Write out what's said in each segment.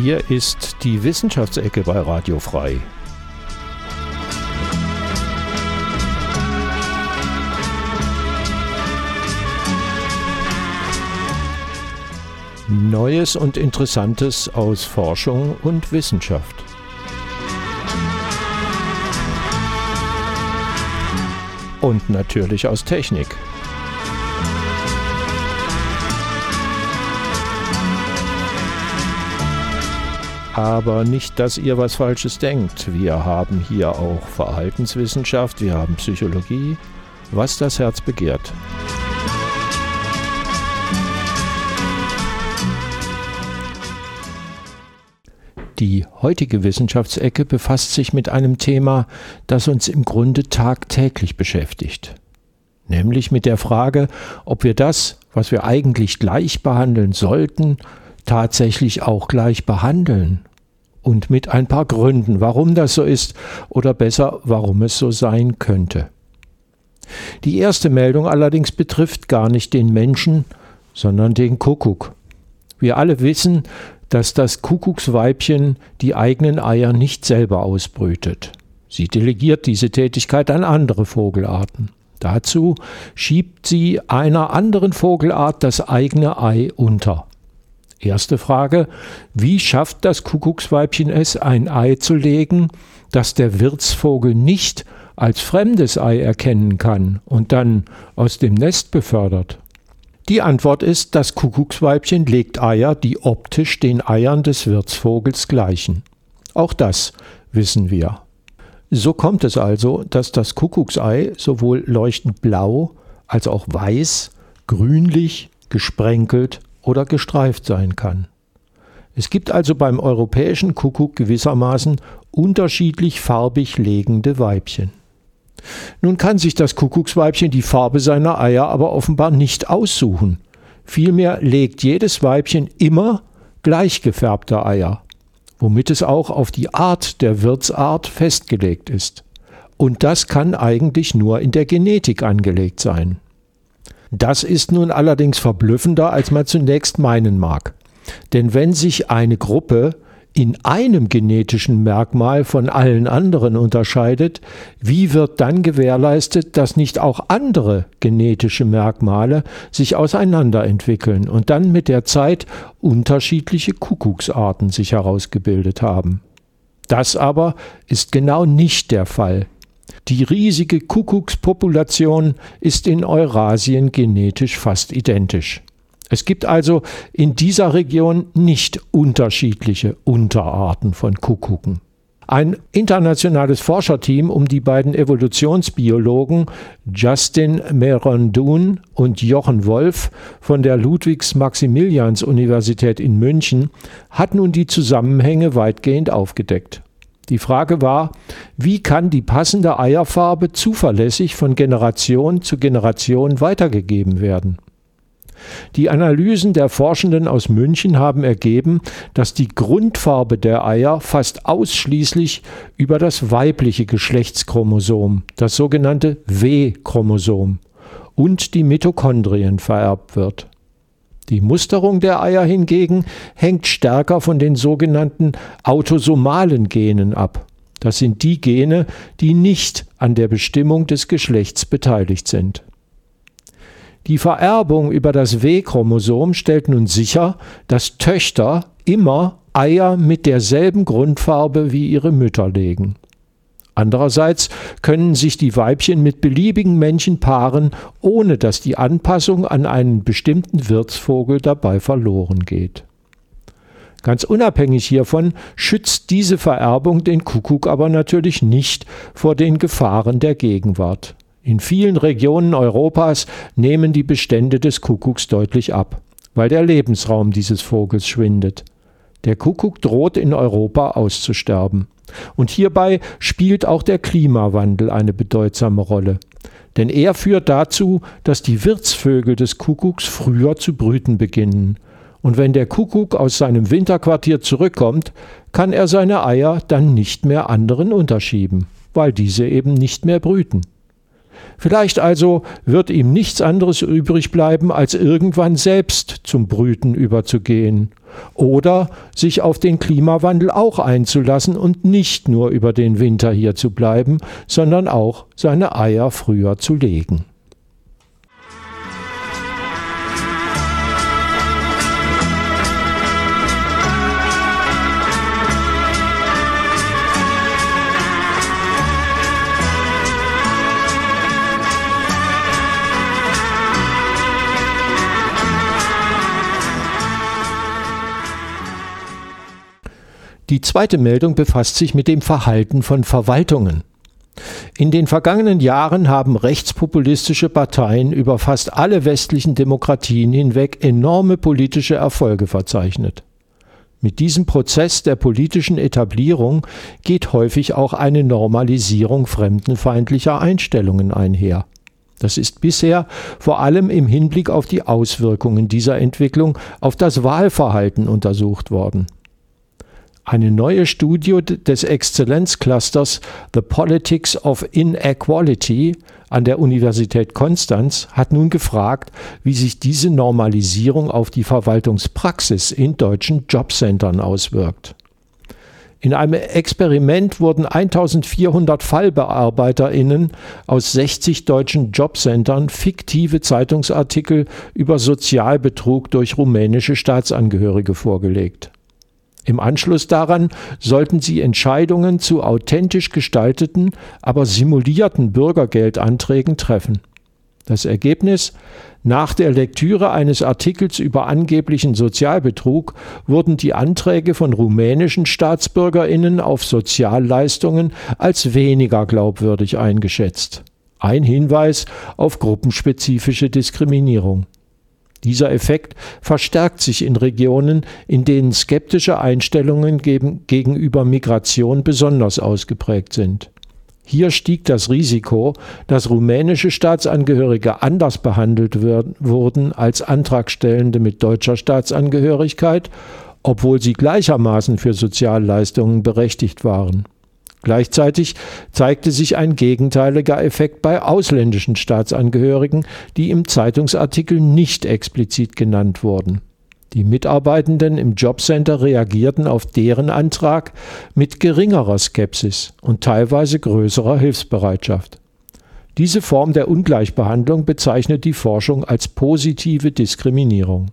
Hier ist die Wissenschaftsecke bei Radio Frei. Neues und Interessantes aus Forschung und Wissenschaft. Und natürlich aus Technik. Aber nicht, dass ihr was Falsches denkt. Wir haben hier auch Verhaltenswissenschaft, wir haben Psychologie, was das Herz begehrt. Die heutige Wissenschaftsecke befasst sich mit einem Thema, das uns im Grunde tagtäglich beschäftigt. Nämlich mit der Frage, ob wir das, was wir eigentlich gleich behandeln sollten, tatsächlich auch gleich behandeln. Und mit ein paar Gründen, warum das so ist oder besser, warum es so sein könnte. Die erste Meldung allerdings betrifft gar nicht den Menschen, sondern den Kuckuck. Wir alle wissen, dass das Kuckucksweibchen die eigenen Eier nicht selber ausbrütet. Sie delegiert diese Tätigkeit an andere Vogelarten. Dazu schiebt sie einer anderen Vogelart das eigene Ei unter. Erste Frage: Wie schafft das Kuckucksweibchen es, ein Ei zu legen, das der Wirtsvogel nicht als fremdes Ei erkennen kann und dann aus dem Nest befördert? Die Antwort ist, das Kuckucksweibchen legt Eier, die optisch den Eiern des Wirtsvogels gleichen. Auch das wissen wir. So kommt es also, dass das Kuckucksei sowohl leuchtend blau als auch weiß, grünlich, gesprenkelt oder gestreift sein kann. Es gibt also beim europäischen Kuckuck gewissermaßen unterschiedlich farbig legende Weibchen. Nun kann sich das Kuckucksweibchen die Farbe seiner Eier aber offenbar nicht aussuchen. Vielmehr legt jedes Weibchen immer gleich gefärbte Eier, womit es auch auf die Art der Wirtsart festgelegt ist. Und das kann eigentlich nur in der Genetik angelegt sein. Das ist nun allerdings verblüffender, als man zunächst meinen mag. Denn wenn sich eine Gruppe in einem genetischen Merkmal von allen anderen unterscheidet, wie wird dann gewährleistet, dass nicht auch andere genetische Merkmale sich auseinanderentwickeln und dann mit der Zeit unterschiedliche Kuckucksarten sich herausgebildet haben? Das aber ist genau nicht der Fall. Die riesige Kuckuckspopulation ist in Eurasien genetisch fast identisch. Es gibt also in dieser Region nicht unterschiedliche Unterarten von Kuckucken. Ein internationales Forscherteam um die beiden Evolutionsbiologen Justin Merendon und Jochen Wolf von der Ludwigs-Maximilians-Universität in München hat nun die Zusammenhänge weitgehend aufgedeckt. Die Frage war, wie kann die passende Eierfarbe zuverlässig von Generation zu Generation weitergegeben werden? Die Analysen der Forschenden aus München haben ergeben, dass die Grundfarbe der Eier fast ausschließlich über das weibliche Geschlechtschromosom, das sogenannte W-Chromosom, und die Mitochondrien vererbt wird. Die Musterung der Eier hingegen hängt stärker von den sogenannten autosomalen Genen ab. Das sind die Gene, die nicht an der Bestimmung des Geschlechts beteiligt sind. Die Vererbung über das W-Chromosom stellt nun sicher, dass Töchter immer Eier mit derselben Grundfarbe wie ihre Mütter legen. Andererseits können sich die Weibchen mit beliebigen Männchen paaren, ohne dass die Anpassung an einen bestimmten Wirtsvogel dabei verloren geht. Ganz unabhängig hiervon schützt diese Vererbung den Kuckuck aber natürlich nicht vor den Gefahren der Gegenwart. In vielen Regionen Europas nehmen die Bestände des Kuckucks deutlich ab, weil der Lebensraum dieses Vogels schwindet. Der Kuckuck droht in Europa auszusterben. Und hierbei spielt auch der Klimawandel eine bedeutsame Rolle. Denn er führt dazu, dass die Wirtsvögel des Kuckucks früher zu brüten beginnen. Und wenn der Kuckuck aus seinem Winterquartier zurückkommt, kann er seine Eier dann nicht mehr anderen unterschieben, weil diese eben nicht mehr brüten. Vielleicht also wird ihm nichts anderes übrig bleiben, als irgendwann selbst zum Brüten überzugehen oder sich auf den Klimawandel auch einzulassen und nicht nur über den Winter hier zu bleiben, sondern auch seine Eier früher zu legen. Die zweite Meldung befasst sich mit dem Verhalten von Verwaltungen. In den vergangenen Jahren haben rechtspopulistische Parteien über fast alle westlichen Demokratien hinweg enorme politische Erfolge verzeichnet. Mit diesem Prozess der politischen Etablierung geht häufig auch eine Normalisierung fremdenfeindlicher Einstellungen einher. Das ist bisher vor allem im Hinblick auf die Auswirkungen dieser Entwicklung auf das Wahlverhalten untersucht worden. Eine neue Studie des Exzellenzclusters The Politics of Inequality an der Universität Konstanz hat nun gefragt, wie sich diese Normalisierung auf die Verwaltungspraxis in deutschen Jobcentern auswirkt. In einem Experiment wurden 1400 FallbearbeiterInnen aus 60 deutschen Jobcentern fiktive Zeitungsartikel über Sozialbetrug durch rumänische Staatsangehörige vorgelegt. Im Anschluss daran sollten sie Entscheidungen zu authentisch gestalteten, aber simulierten Bürgergeldanträgen treffen. Das Ergebnis: Nach der Lektüre eines Artikels über angeblichen Sozialbetrug wurden die Anträge von rumänischen StaatsbürgerInnen auf Sozialleistungen als weniger glaubwürdig eingeschätzt. Ein Hinweis auf gruppenspezifische Diskriminierung. Dieser Effekt verstärkt sich in Regionen, in denen skeptische Einstellungen gegenüber Migration besonders ausgeprägt sind. Hier stieg das Risiko, dass rumänische Staatsangehörige anders behandelt wurden als Antragstellende mit deutscher Staatsangehörigkeit, obwohl sie gleichermaßen für Sozialleistungen berechtigt waren. Gleichzeitig zeigte sich ein gegenteiliger Effekt bei ausländischen Staatsangehörigen, die im Zeitungsartikel nicht explizit genannt wurden. Die Mitarbeitenden im Jobcenter reagierten auf deren Antrag mit geringerer Skepsis und teilweise größerer Hilfsbereitschaft. Diese Form der Ungleichbehandlung bezeichnet die Forschung als positive Diskriminierung.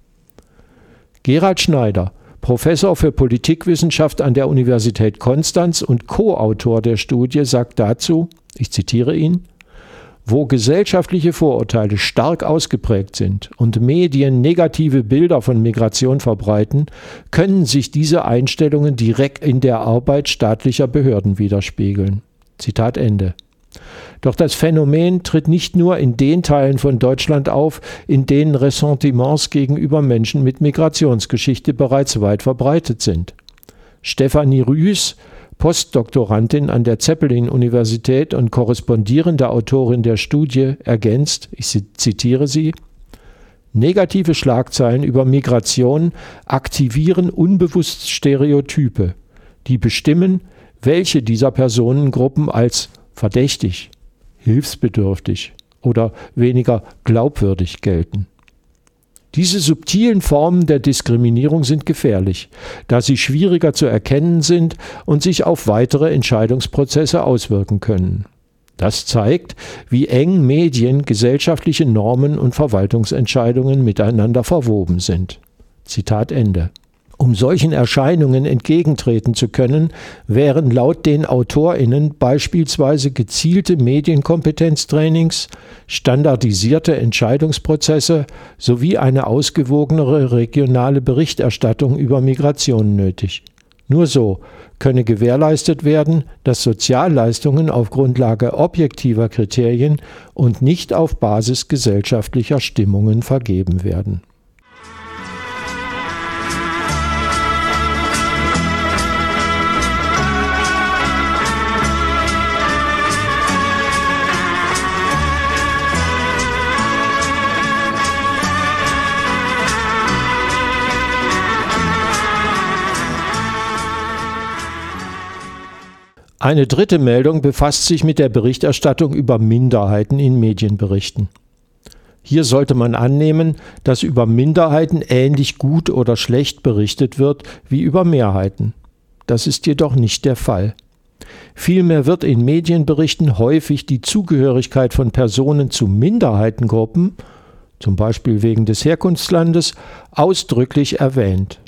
Gerald Schneider, Professor für Politikwissenschaft an der Universität Konstanz und Co-Autor der Studie, sagt dazu, ich zitiere ihn: Wo gesellschaftliche Vorurteile stark ausgeprägt sind und Medien negative Bilder von Migration verbreiten, können sich diese Einstellungen direkt in der Arbeit staatlicher Behörden widerspiegeln. Zitat Ende. Doch das Phänomen tritt nicht nur in den Teilen von Deutschland auf, in denen Ressentiments gegenüber Menschen mit Migrationsgeschichte bereits weit verbreitet sind. Stefanie Rüß, Postdoktorandin an der Zeppelin-Universität und korrespondierende Autorin der Studie, ergänzt, ich zitiere sie: Negative Schlagzeilen über Migration aktivieren unbewusst Stereotype, die bestimmen, welche dieser Personengruppen als verdächtig, hilfsbedürftig oder weniger glaubwürdig gelten. Diese subtilen Formen der Diskriminierung sind gefährlich, da sie schwieriger zu erkennen sind und sich auf weitere Entscheidungsprozesse auswirken können. Das zeigt, wie eng Medien, gesellschaftliche Normen und Verwaltungsentscheidungen miteinander verwoben sind. Zitat Ende. Um solchen Erscheinungen entgegentreten zu können, wären laut den AutorInnen beispielsweise gezielte Medienkompetenztrainings, standardisierte Entscheidungsprozesse sowie eine ausgewogenere regionale Berichterstattung über Migration nötig. Nur so könne gewährleistet werden, dass Sozialleistungen auf Grundlage objektiver Kriterien und nicht auf Basis gesellschaftlicher Stimmungen vergeben werden. Eine dritte Meldung befasst sich mit der Berichterstattung über Minderheiten in Medienberichten. Hier sollte man annehmen, dass über Minderheiten ähnlich gut oder schlecht berichtet wird wie über Mehrheiten. Das ist jedoch nicht der Fall. Vielmehr wird in Medienberichten häufig die Zugehörigkeit von Personen zu Minderheitengruppen, zum Beispiel wegen des Herkunftslandes, ausdrücklich erwähnt.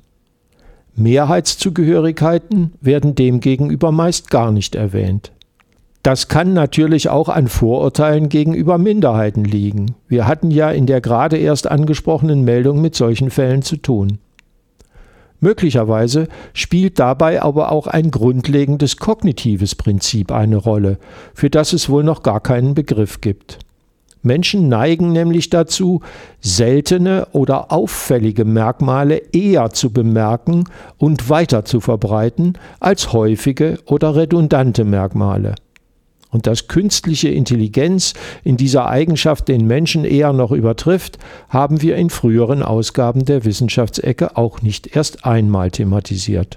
Mehrheitszugehörigkeiten werden demgegenüber meist gar nicht erwähnt. Das kann natürlich auch an Vorurteilen gegenüber Minderheiten liegen. Wir hatten ja in der gerade erst angesprochenen Meldung mit solchen Fällen zu tun. Möglicherweise spielt dabei aber auch ein grundlegendes kognitives Prinzip eine Rolle, für das es wohl noch gar keinen Begriff gibt. Menschen neigen nämlich dazu, seltene oder auffällige Merkmale eher zu bemerken und weiter zu verbreiten als häufige oder redundante Merkmale. Und dass künstliche Intelligenz in dieser Eigenschaft den Menschen eher noch übertrifft, haben wir in früheren Ausgaben der Wissenschaftsecke auch nicht erst einmal thematisiert.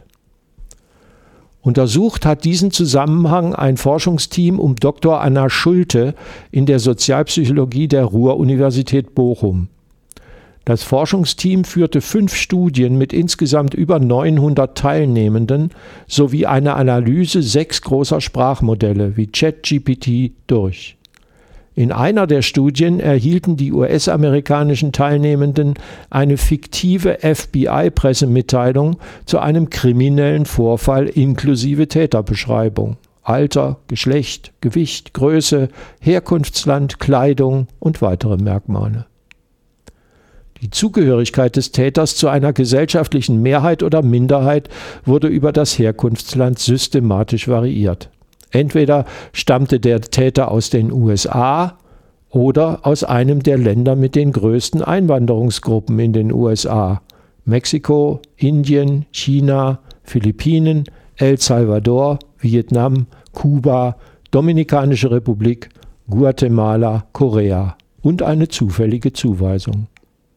Untersucht hat diesen Zusammenhang ein Forschungsteam um Dr. Anna Schulte in der Sozialpsychologie der Ruhr-Universität Bochum. Das Forschungsteam führte 5 Studien mit insgesamt über 900 Teilnehmenden sowie eine Analyse 6 großer Sprachmodelle wie ChatGPT durch. In einer der Studien erhielten die US-amerikanischen Teilnehmenden eine fiktive FBI-Pressemitteilung zu einem kriminellen Vorfall inklusive Täterbeschreibung, Alter, Geschlecht, Gewicht, Größe, Herkunftsland, Kleidung und weitere Merkmale. Die Zugehörigkeit des Täters zu einer gesellschaftlichen Mehrheit oder Minderheit wurde über das Herkunftsland systematisch variiert. Entweder stammte der Täter aus den USA oder aus einem der Länder mit den größten Einwanderungsgruppen in den USA: Mexiko, Indien, China, Philippinen, El Salvador, Vietnam, Kuba, Dominikanische Republik, Guatemala, Korea und eine zufällige Zuweisung.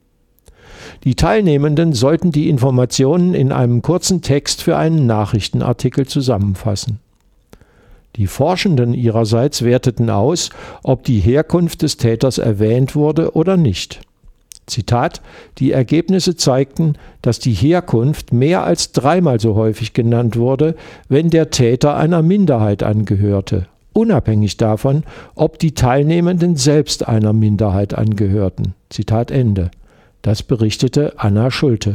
Die Teilnehmenden sollten die Informationen in einem kurzen Text für einen Nachrichtenartikel zusammenfassen. Die Forschenden ihrerseits werteten aus, ob die Herkunft des Täters erwähnt wurde oder nicht. Zitat: Die Ergebnisse zeigten, dass die Herkunft mehr als 3-mal so häufig genannt wurde, wenn der Täter einer Minderheit angehörte, unabhängig davon, ob die Teilnehmenden selbst einer Minderheit angehörten. Zitat Ende. Das berichtete Anna Schulte.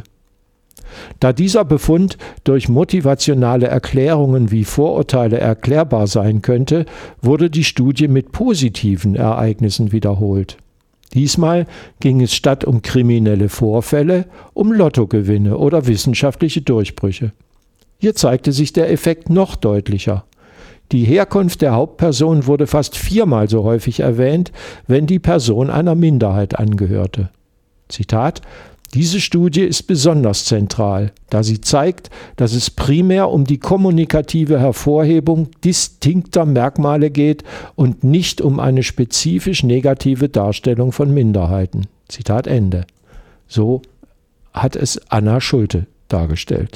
Da dieser Befund durch motivationale Erklärungen wie Vorurteile erklärbar sein könnte, wurde die Studie mit positiven Ereignissen wiederholt. Diesmal ging es statt um kriminelle Vorfälle um Lottogewinne oder wissenschaftliche Durchbrüche. Hier zeigte sich der Effekt noch deutlicher. Die Herkunft der Hauptperson wurde fast 4-mal so häufig erwähnt, wenn die Person einer Minderheit angehörte. Zitat: Diese Studie ist besonders zentral, da sie zeigt, dass es primär um die kommunikative Hervorhebung distinkter Merkmale geht und nicht um eine spezifisch negative Darstellung von Minderheiten. Zitat Ende. So hat es Anna Schulte dargestellt.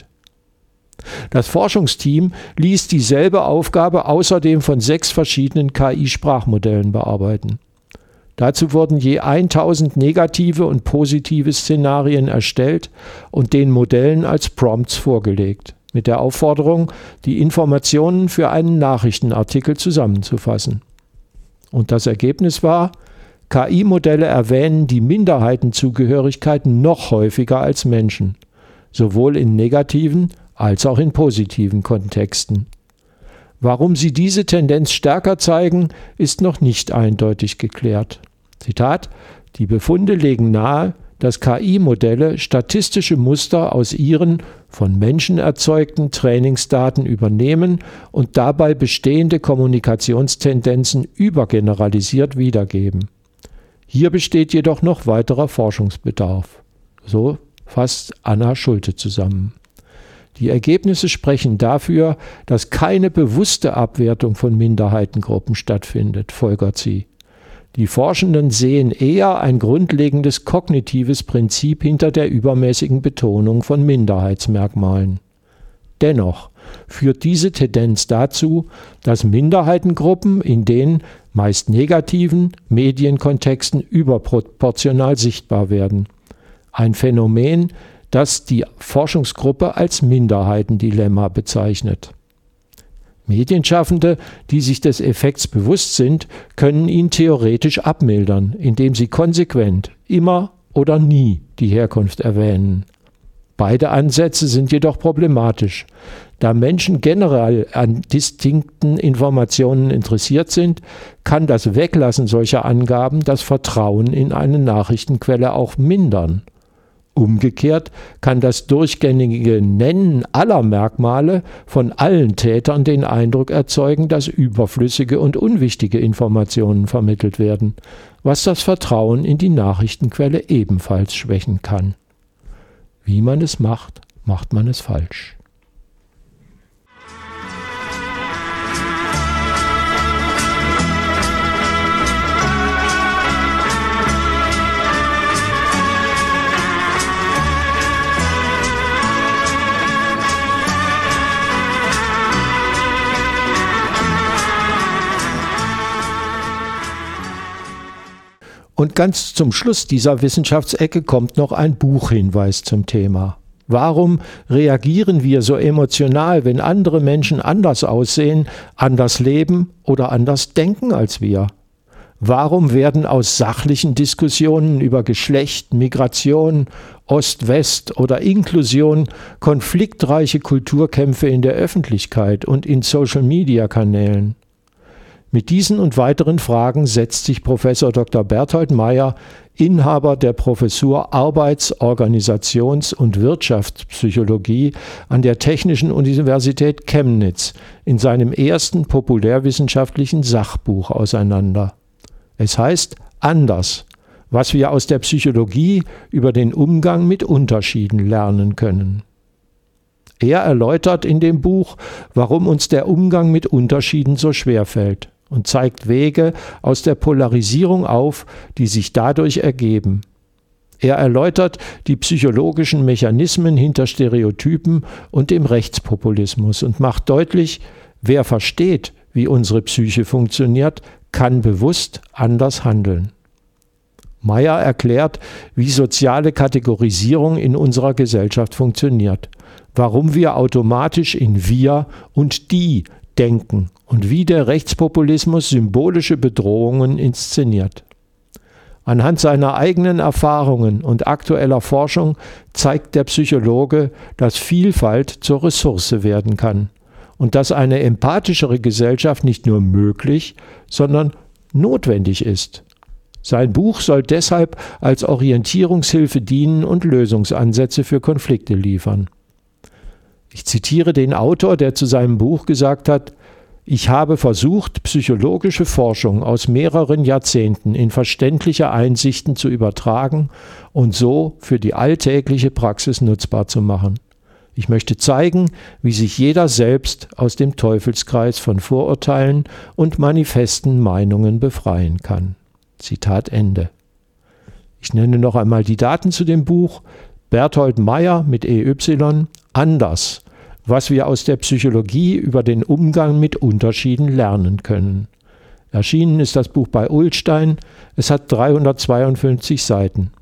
Das Forschungsteam ließ dieselbe Aufgabe außerdem von 6 verschiedenen KI-Sprachmodellen bearbeiten. Dazu wurden je 1000 negative und positive Szenarien erstellt und den Modellen als Prompts vorgelegt, mit der Aufforderung, die Informationen für einen Nachrichtenartikel zusammenzufassen. Und das Ergebnis war: KI-Modelle erwähnen die Minderheitenzugehörigkeiten noch häufiger als Menschen, sowohl in negativen als auch in positiven Kontexten. Warum sie diese Tendenz stärker zeigen, ist noch nicht eindeutig geklärt. Zitat: Die Befunde legen nahe, dass KI-Modelle statistische Muster aus ihren von Menschen erzeugten Trainingsdaten übernehmen und dabei bestehende Kommunikationstendenzen übergeneralisiert wiedergeben. Hier besteht jedoch noch weiterer Forschungsbedarf. So fasst Anna Schulte zusammen. Die Ergebnisse sprechen dafür, dass keine bewusste Abwertung von Minderheitengruppen stattfindet, folgert sie. Die Forschenden sehen eher ein grundlegendes kognitives Prinzip hinter der übermäßigen Betonung von Minderheitsmerkmalen. Dennoch führt diese Tendenz dazu, dass Minderheitengruppen in den meist negativen Medienkontexten überproportional sichtbar werden. Ein Phänomen, das die Forschungsgruppe als Minderheitendilemma bezeichnet. Medienschaffende, die sich des Effekts bewusst sind, können ihn theoretisch abmildern, indem sie konsequent immer oder nie die Herkunft erwähnen. Beide Ansätze sind jedoch problematisch. Da Menschen generell an distinkten Informationen interessiert sind, kann das Weglassen solcher Angaben das Vertrauen in eine Nachrichtenquelle auch mindern. Umgekehrt kann das durchgängige Nennen aller Merkmale von allen Tätern den Eindruck erzeugen, dass überflüssige und unwichtige Informationen vermittelt werden, was das Vertrauen in die Nachrichtenquelle ebenfalls schwächen kann. Wie man es macht, macht man es falsch. Und ganz zum Schluss dieser Wissenschaftsecke kommt noch ein Buchhinweis zum Thema. Warum reagieren wir so emotional, wenn andere Menschen anders aussehen, anders leben oder anders denken als wir? Warum werden aus sachlichen Diskussionen über Geschlecht, Migration, Ost-West oder Inklusion konfliktreiche Kulturkämpfe in der Öffentlichkeit und in Social-Media-Kanälen? Mit diesen und weiteren Fragen setzt sich Professor Dr. Berthold Meyer, Inhaber der Professur Arbeits-, Organisations- und Wirtschaftspsychologie an der Technischen Universität Chemnitz, in seinem ersten populärwissenschaftlichen Sachbuch auseinander. Es heißt Anders, was wir aus der Psychologie über den Umgang mit Unterschieden lernen können. Er erläutert in dem Buch, warum uns der Umgang mit Unterschieden so schwer fällt, und zeigt Wege aus der Polarisierung auf, die sich dadurch ergeben. Er erläutert die psychologischen Mechanismen hinter Stereotypen und dem Rechtspopulismus und macht deutlich, wer versteht, wie unsere Psyche funktioniert, kann bewusst anders handeln. Meyer erklärt, wie soziale Kategorisierung in unserer Gesellschaft funktioniert, warum wir automatisch in wir und die denken und wie der Rechtspopulismus symbolische Bedrohungen inszeniert. Anhand seiner eigenen Erfahrungen und aktueller Forschung zeigt der Psychologe, dass Vielfalt zur Ressource werden kann und dass eine empathischere Gesellschaft nicht nur möglich, sondern notwendig ist. Sein Buch soll deshalb als Orientierungshilfe dienen und Lösungsansätze für Konflikte liefern. Ich zitiere den Autor, der zu seinem Buch gesagt hat: Ich habe versucht, psychologische Forschung aus mehreren Jahrzehnten in verständliche Einsichten zu übertragen und so für die alltägliche Praxis nutzbar zu machen. Ich möchte zeigen, wie sich jeder selbst aus dem Teufelskreis von Vorurteilen und manifesten Meinungen befreien kann. Zitat Ende. Ich nenne noch einmal die Daten zu dem Buch. Berthold Meyer mit EY, Anders, was wir aus der Psychologie über den Umgang mit Unterschieden lernen können. Erschienen ist das Buch bei Ullstein. Es hat 352 Seiten.